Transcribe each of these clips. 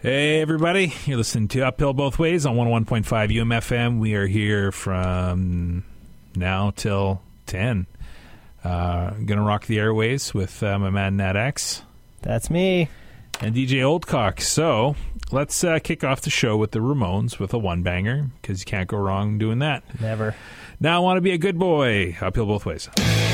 Hey, everybody. You're listening to Uphill Both Ways on 101.5 UMFM. We are here from now till 10. Going to rock the airways with my man, Nat X. That's me. And DJ Oldcock. So let's kick off the show with the Ramones with a one-banger, because you can't go wrong doing that. Never. Now I Want to Be a Good Boy. Uphill Both Ways.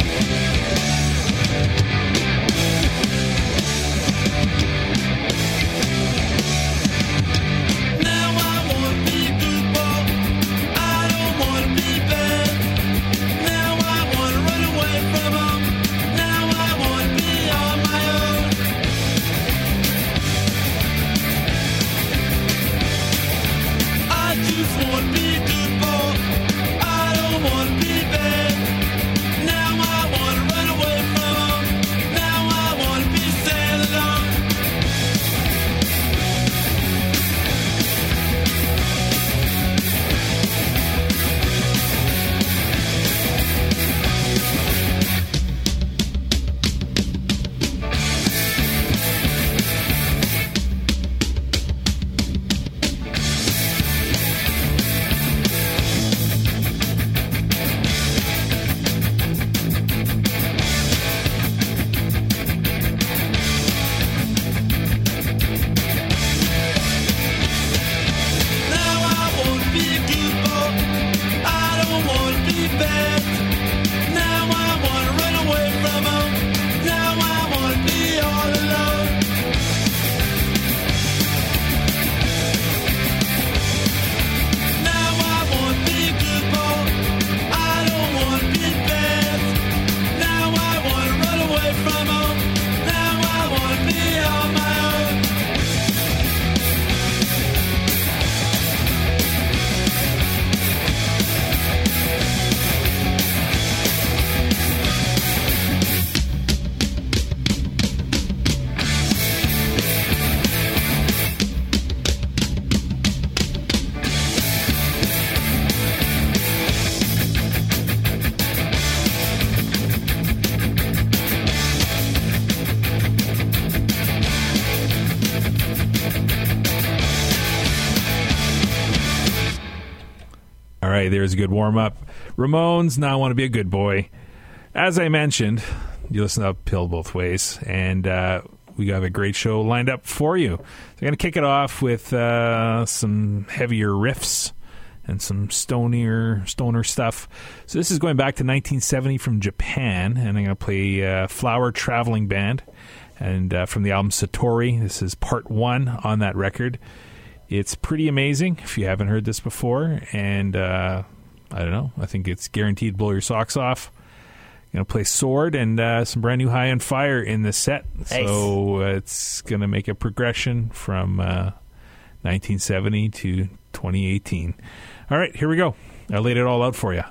There's a good warm-up. Ramones, Now I Want to Be a Good Boy. As I mentioned, you listen to Uphill Both Ways, and we have a great show lined up for you. So I'm going to kick it off with some heavier riffs and some stoner stuff. So this is going back to 1970 from Japan, and I'm going to play Flower Traveling Band, and from the album Satori. This is part 1 on that record. It's pretty amazing if you haven't heard this before, and I don't know, I think it's guaranteed to blow your socks off. I'm going to play Sword and some brand new High on Fire in the set. Nice. So it's going to make a progression from 1970 to 2018. All right, here we go. I laid it all out for you.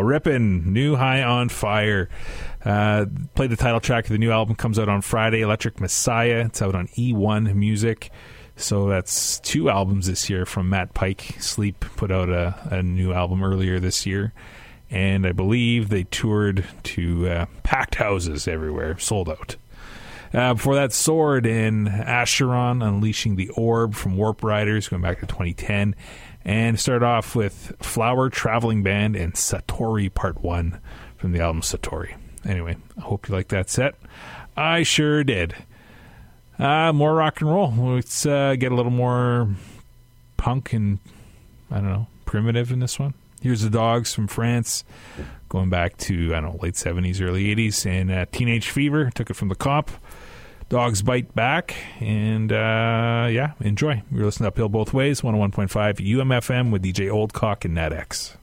Rippin', New High on Fire. Played the title track of the new album, comes out on Friday, Electric Messiah. It's out on E1 Music. So that's 2 albums this year from Matt Pike. Sleep put out a new album earlier this year. And I believe they toured to packed houses everywhere, sold out. Before that, Sword and Acheron, Unleashing the Orb from Warp Riders, going back to 2010. And started off with Flower Traveling Band and Satori Part 1 from the album Satori. Anyway, I hope you like that set. I sure did. More rock and roll. Let's get a little more punk and, I don't know, primitive in this one. Here's the Dogs from France, going back to, I don't know, late 70s, early 80s. And Teenage Fever, took it from the Cop. Dogs Bite Back. And, yeah, enjoy. You're listening to Uphill Both Ways, 101.5 UMFM with DJ Oldcock and Nat X.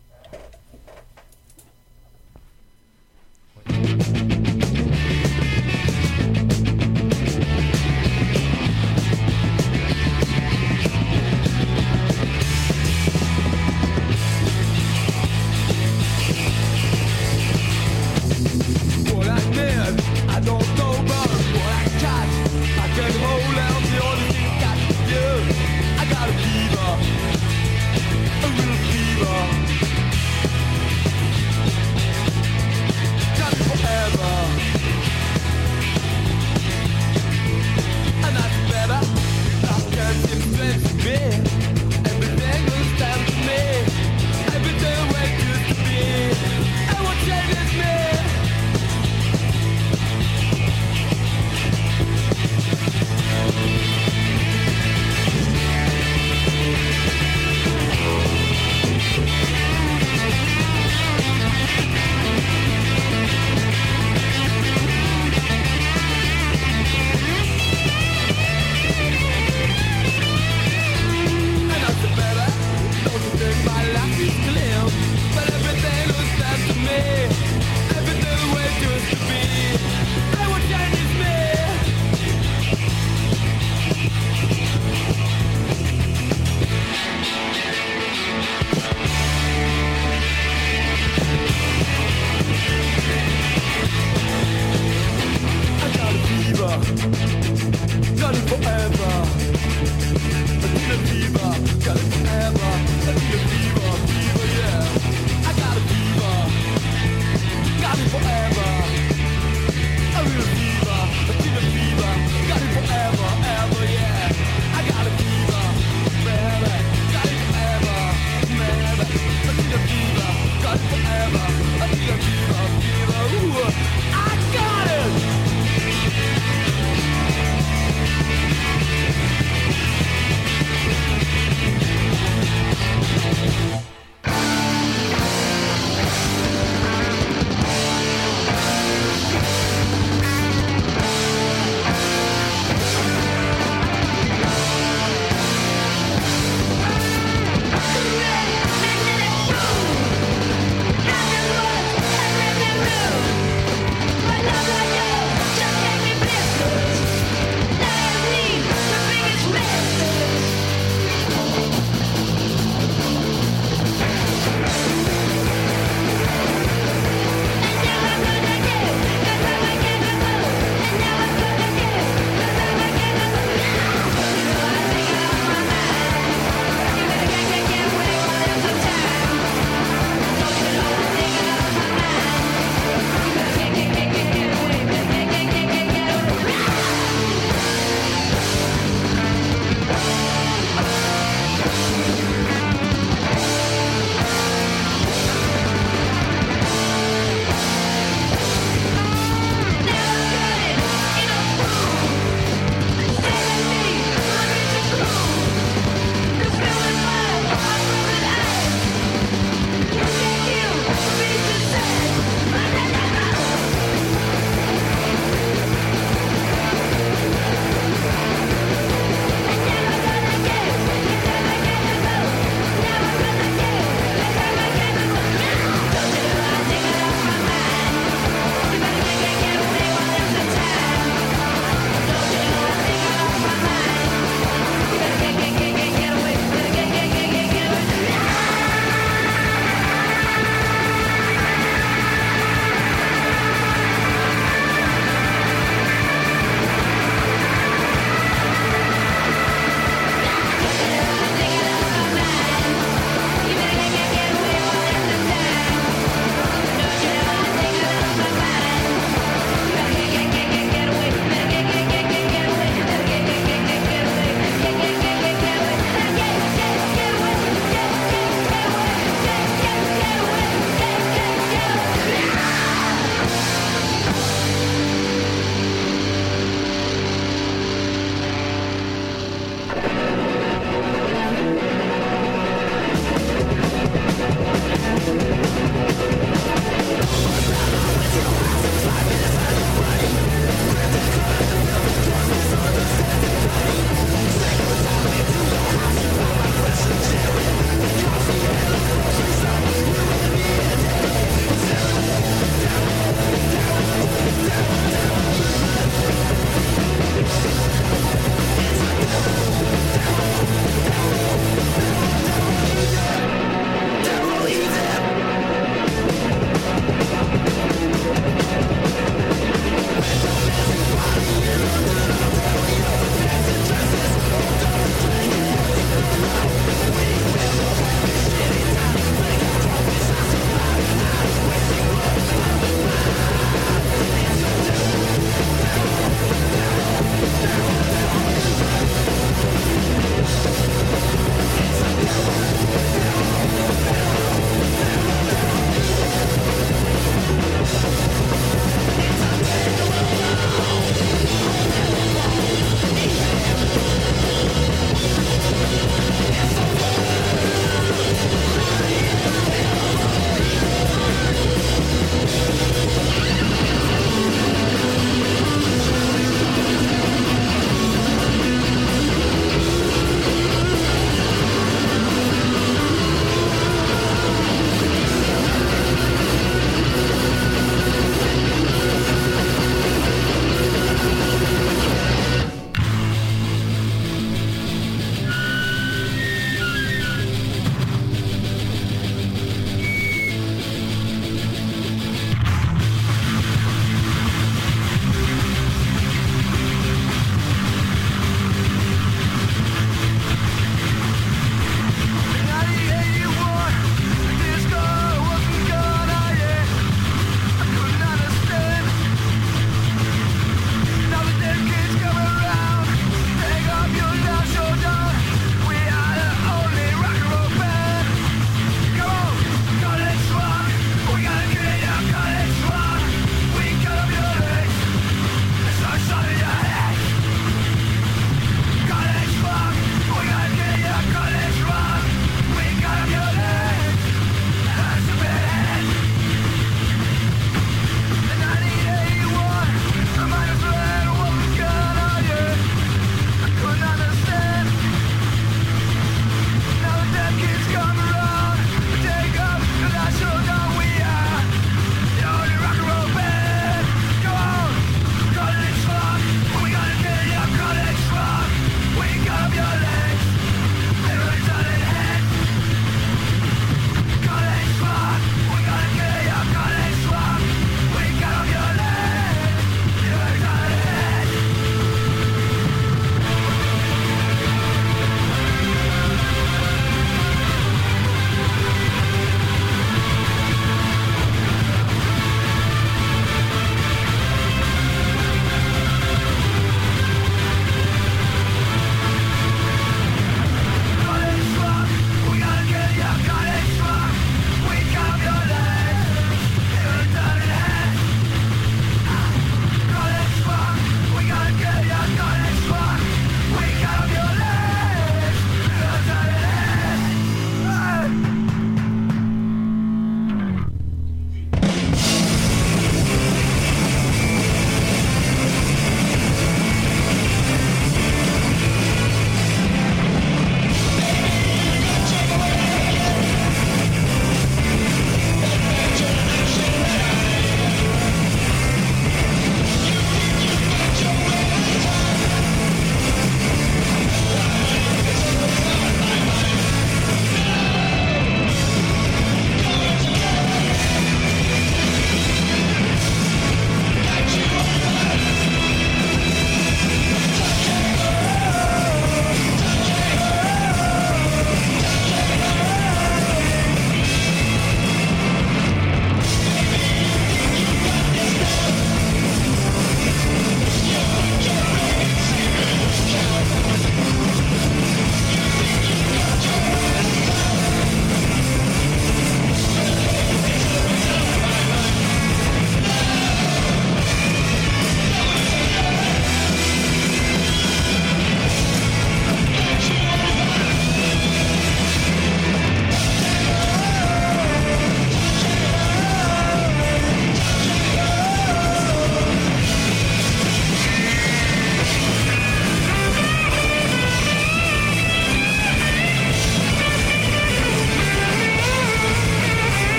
I got a fever, a real fever.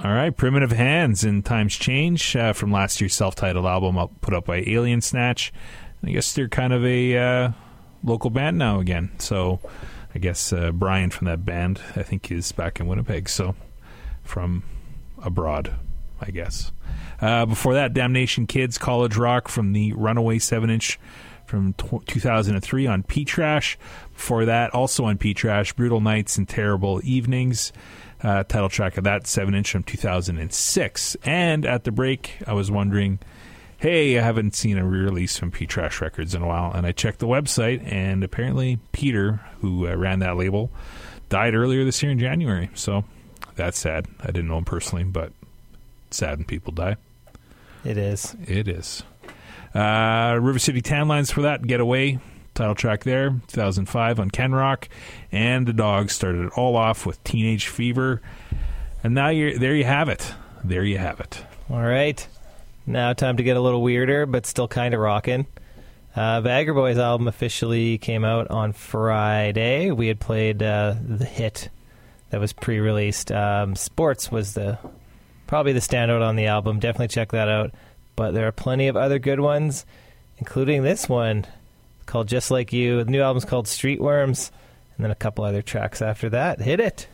All right, Primitive Hands and Times Change from last year's self-titled album put up by Alien Snatch. I guess they're kind of a local band now again. So I guess Brian from that band, I think, is back in Winnipeg. So from abroad, I guess. Before that, Damnation Kids, College Rock from the Runaway 7-inch from 2003 on P-Trash. Before that, also on P-Trash, Brutal Nights and Terrible Evenings. Title track of that 7-inch from 2006. And at the break, I was wondering, hey, I haven't seen a re-release from P-Trash Records in a while. And I checked the website, and apparently Peter, who ran that label, died earlier this year in January. So that's sad. I didn't know him personally, but it's sad when people die. It is. It is. River City Tanlines for that, Getaway. Title track there, 2005 on Ken Rock. And the Dogs started it all off with Teenage Fever. And now there you have it. There you have it. All right. Now time to get a little weirder, but still kind of rocking. Bagger Boys album officially came out on Friday. We had played the hit that was pre-released. Sports was probably the standout on the album. Definitely check that out. But there are plenty of other good ones, including this one called Just Like You. The new album's called Street Worms, and then a couple other tracks after that. Hit it.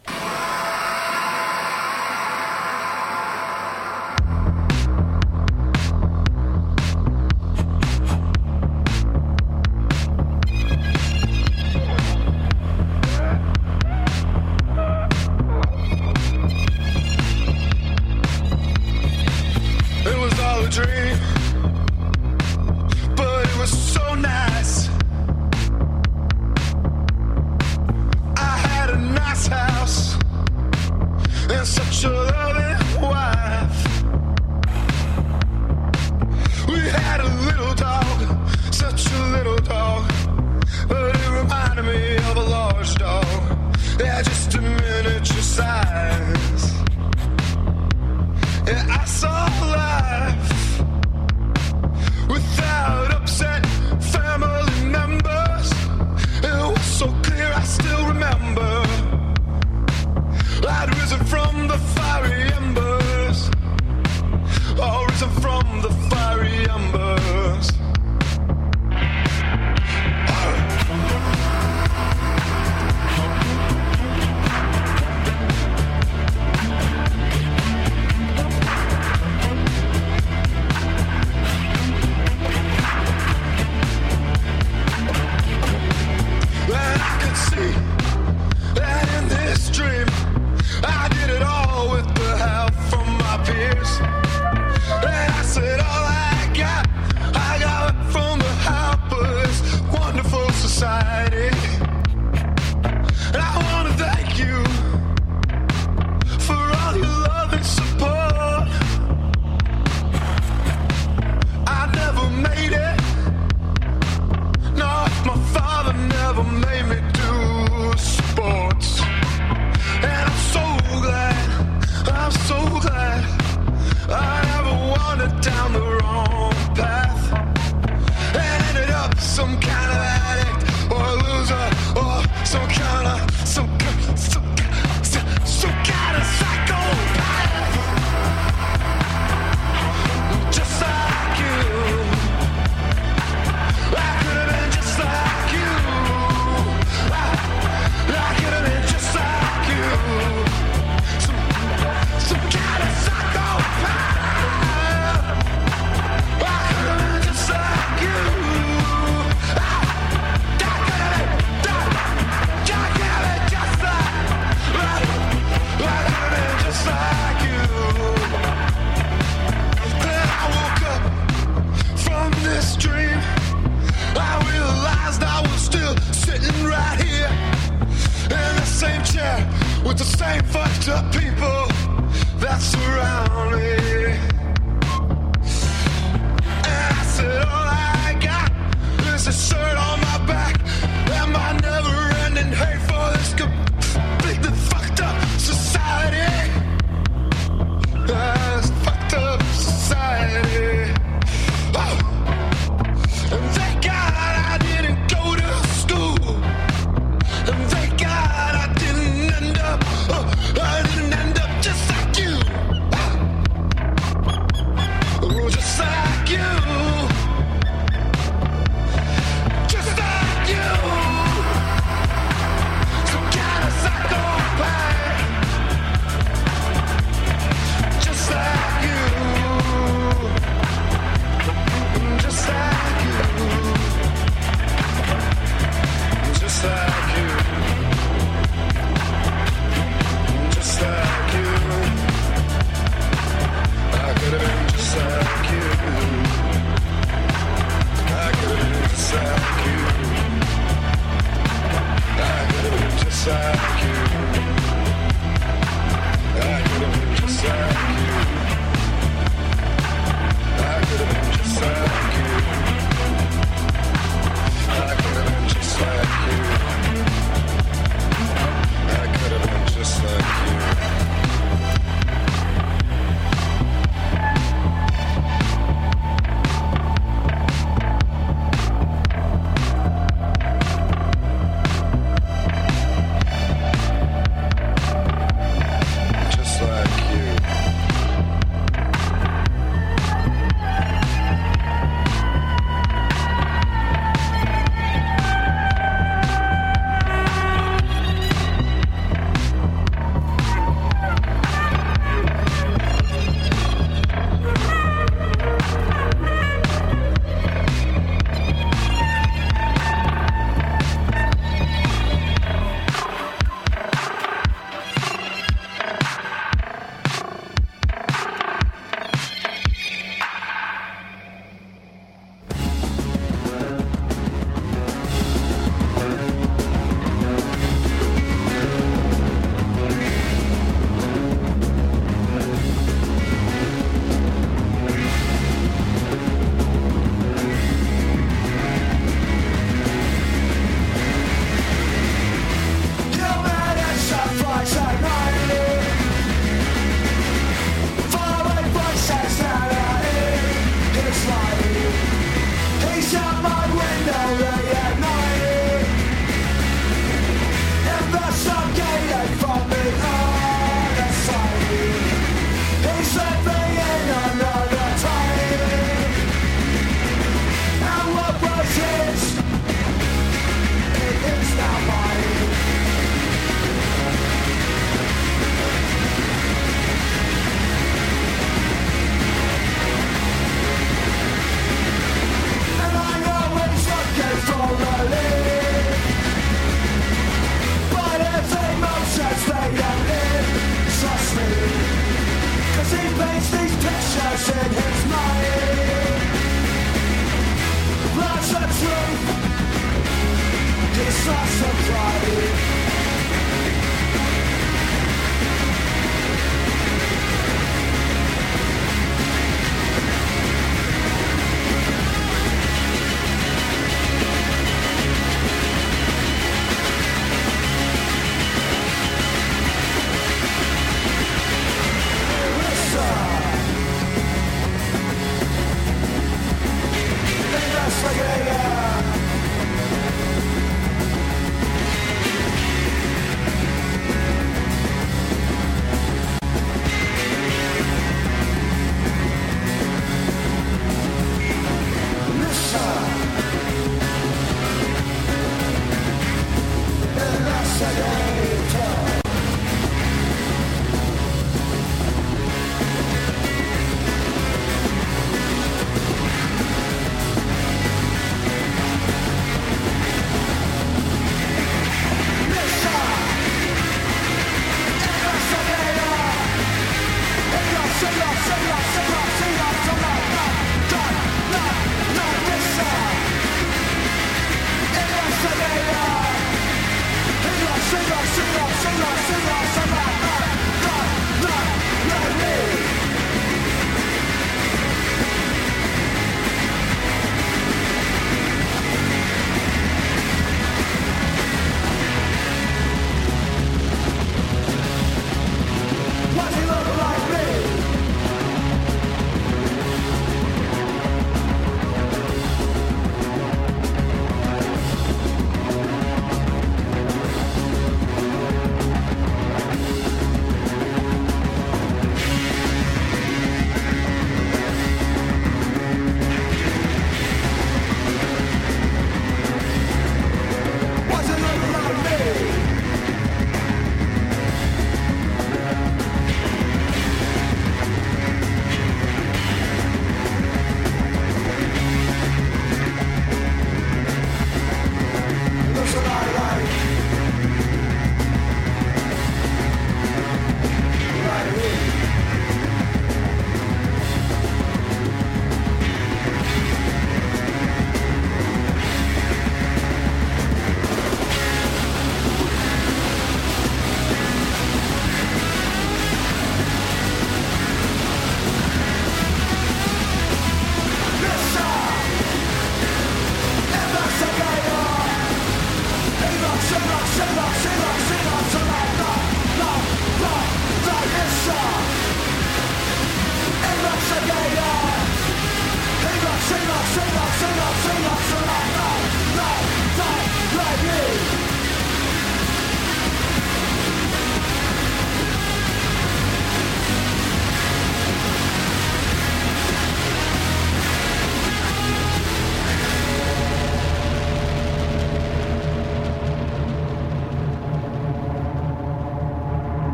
It was all a dream, but it was so nice. I had a nice house and such a loving wife. We had a little dog, such a little dog, but it reminded me of a large dog. Yeah, just a miniature size. Yeah, I saw life without upset family members. It was so clear, I still remember. I'd risen from the fiery embers. Oh, risen from the fiery embers. And I could see that in this dream I did it all with the help from my peers. And I said all I got it from the help of this wonderful society. And I want to thank you for all your love and support. I never made it. No, my father never made me do sports. And I'm so glad I never wandered down the wrong path and ended up some kind of addict or a loser or some kind of psychopath. Just like you, I could have been just like you. I could have been just like you. Some kind of psychopath. I could have been just like you. I could have been just like you. Then I woke up from this dream. I realized I was still sitting right here in the same chair with the same fucked up people that surround me. And I said all I got is a shirt on my back and my never-ending hate for this completely fucked up society. This fucked up society. Oh. And thank God I didn't go to school. And thank God I didn't end up just like you. Just like you.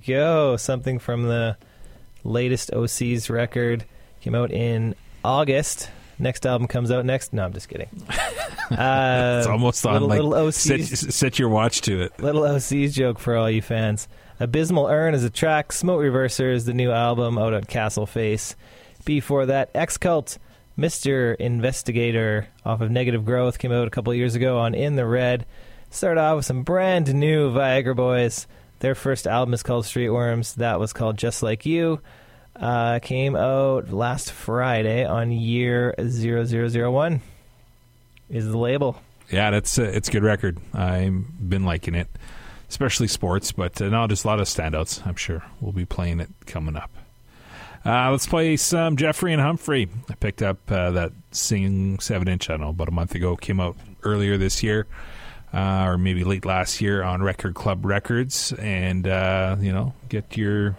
go. Something from the latest OC's record. Came out in August. Next album comes out next. No, I'm just kidding. It's almost on little like OC's, set your watch to it. little OC's joke for all you fans. Abysmal Urn is a track. Smoke Reverser is the new album out at Castle Face. Before that, X-Cult, Mr. Investigator off of Negative Growth came out a couple years ago on In the Red. Start off with some brand new Viagra Boys. Their first album is called Streetworms. That was called Just Like You. Came out last Friday on Year 0001 is the label. Yeah, it's a good record. I've been liking it, especially sports, but no, just a lot of standouts. I'm sure we'll be playing it coming up. Let's play some Jeffrey and Humphrey. I picked up that Sing 7-inch, I don't know, about a month ago. Came out earlier this year, or maybe late last year on Record Club Records. And, get your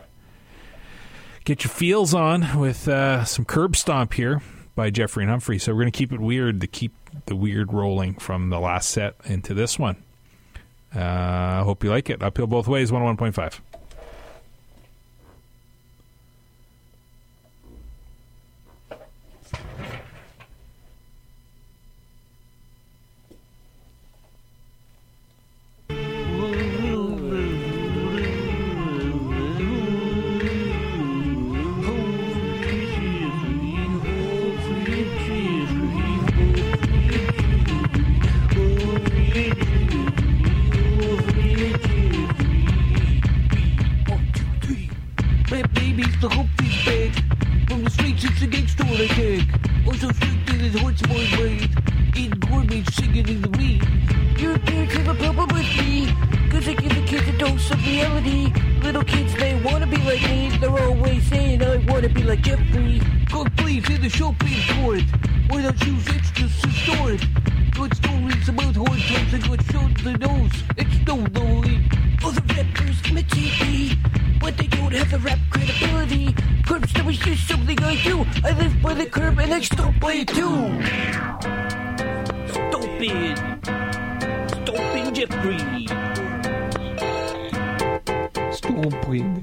feels on with some Curb Stomp here by Jeffrey and Humphrey. So we're going to keep it weird to keep the weird rolling from the last set into this one. I hope you like it. Uphill both ways, 101.5. The whole feedback from the streets, it's a gangster I take. Also strictly as horse boy raid. Eating gourmet, singing in the rain. Your parents have a problem with me, cause I give the kids a dose of reality. Little kids, they wanna be like me. They're always saying I wanna be like Jeffrey. God please, in the shopping court. Without shoes, it's just a story. Good stories about hard times and good shows the nose. It's no lie. Other rappers imitate me, but they don't have the rap credibility. Curb Stomp is just something I do. I live by the curb and I stomp by it too. Stomping Jeffrey. Stomping.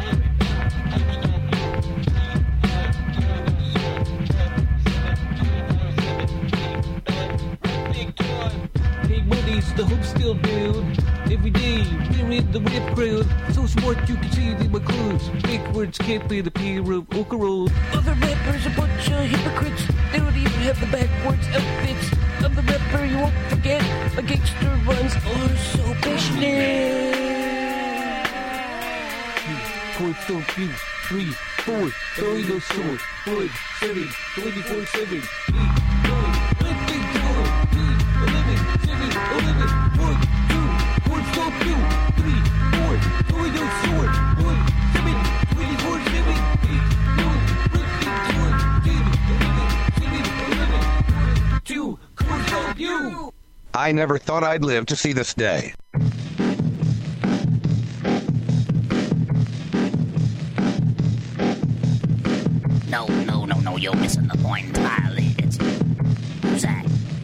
Big money's the hope still build. Every day, we're in the rap crowd. So smart you can see it in my clothes. Backwards can't be the pair of Oka Road. Other rappers a bunch of hypocrites. They don't even have the backwards outfits. I'm the rapper you won't forget. A gangster runs are so passionate. 4, 3, 4, dinosaur, 1, 7, 24/7, 8, 9, 11, 7, 11, 1, 2, 4, stop you, 3, 4, dinosaur, 1, 7, 24/7, 8, 9, 11, 2, 4, stop you. I never thought I'd live to see this day. No, you're missing the point entirely. It's Zach.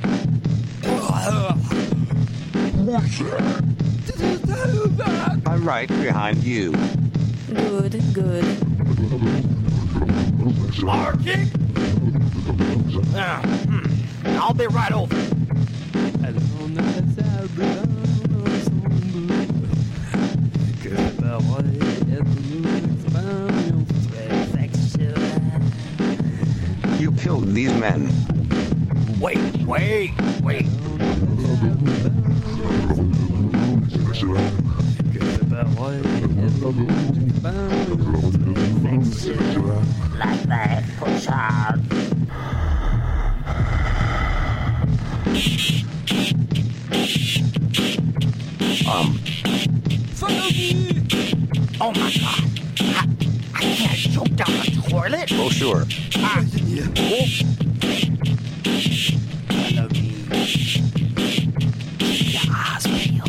I'm right behind you. Good. Arctic? I'll be right over. You killed these men. Wait. Like that, push hard. Follow me! Oh my god! I can't choke down the toilet? Oh, sure. Follow me. Your eyes peeled.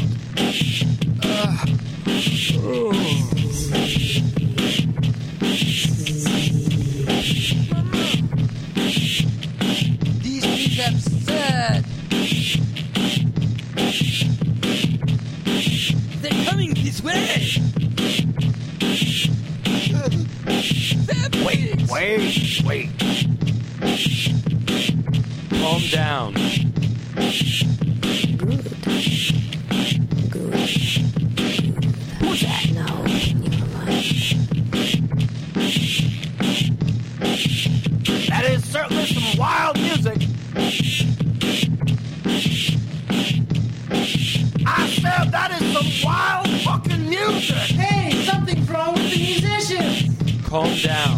These things I'm sad. They're coming this way. Calm down. Good. Who's that now? That is certainly some wild music. I said that is some wild fucking music. Hey, something's wrong with the musicians. Calm down.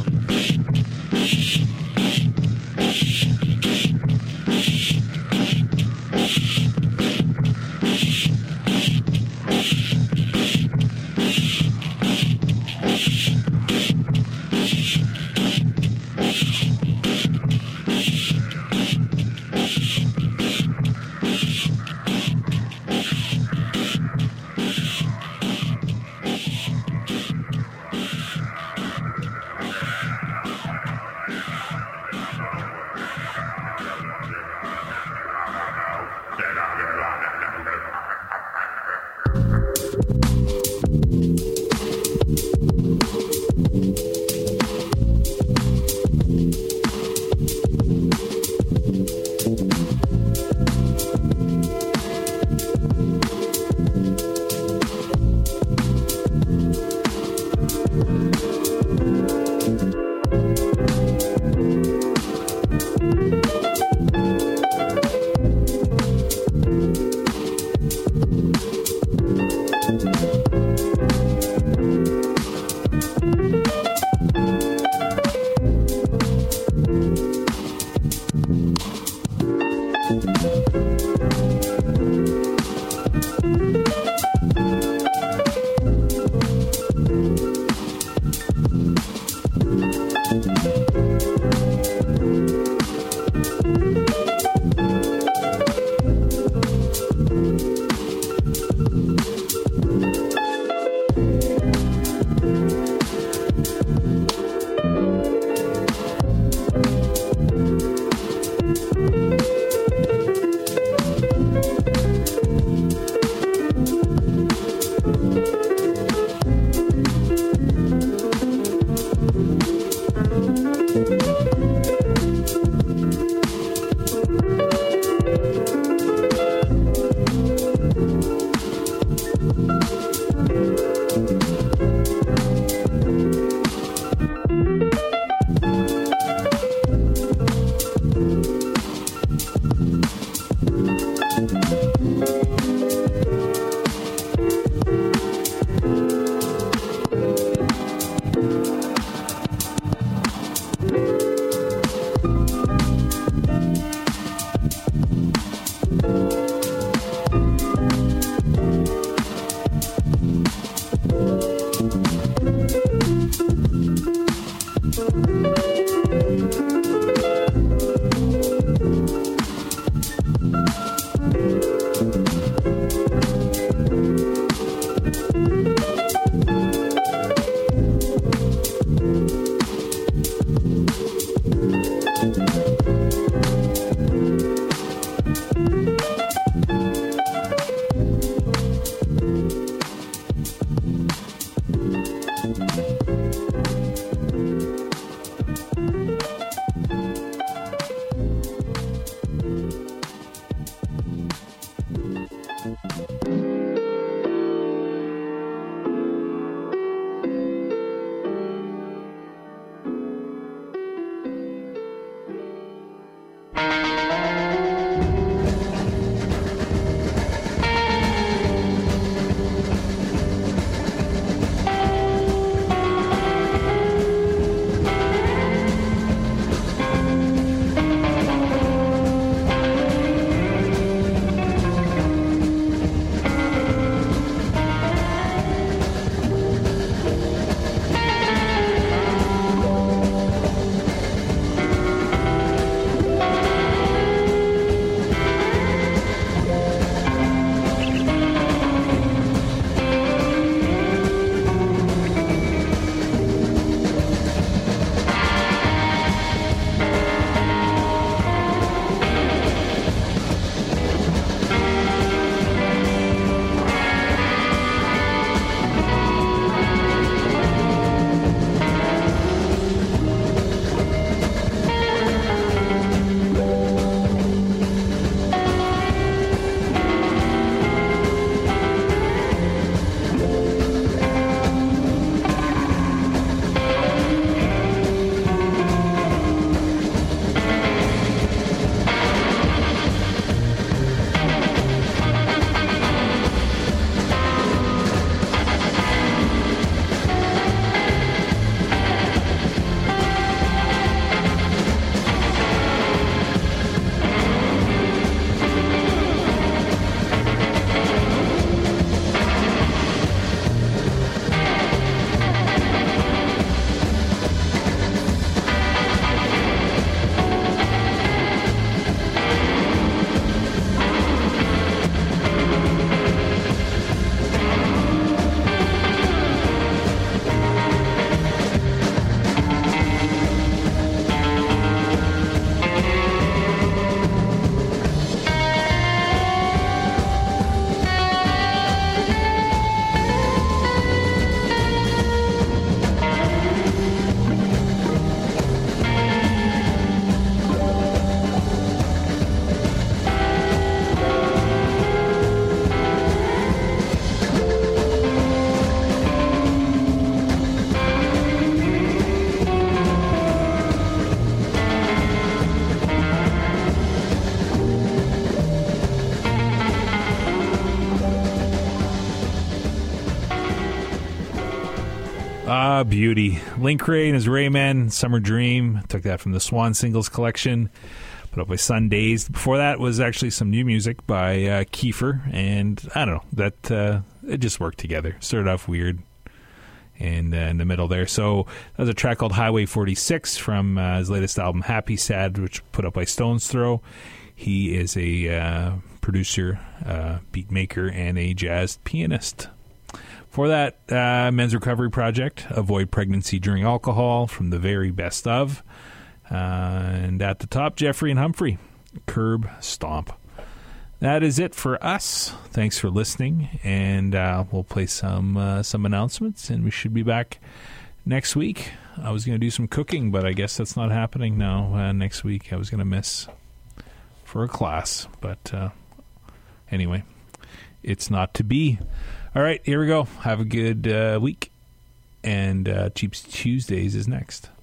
Ah, beauty. Link Ray and his Rayman, Summer Dream. Took that from the Swan Singles collection. Put up by Sundays. Before that was actually some new music by Kiefer. And I don't know, that it just worked together. Started off weird and in the middle there. So that was a track called Highway 46 from his latest album, Happy Sad, which put up by Stone's Throw. He is a producer, beat maker, and a jazz pianist. For that, Men's Recovery Project, Avoid Pregnancy During Alcohol, from the very best of. And at the top, Jeffrey and Humphrey, Curb Stomp. That is it for us. Thanks for listening, and we'll play some announcements, and we should be back next week. I was going to do some cooking, but I guess that's not happening now. Next week, I was going to miss for a class, but anyway, it's not to be. All right, here we go. Have a good week, and Cheap Tuesdays is next.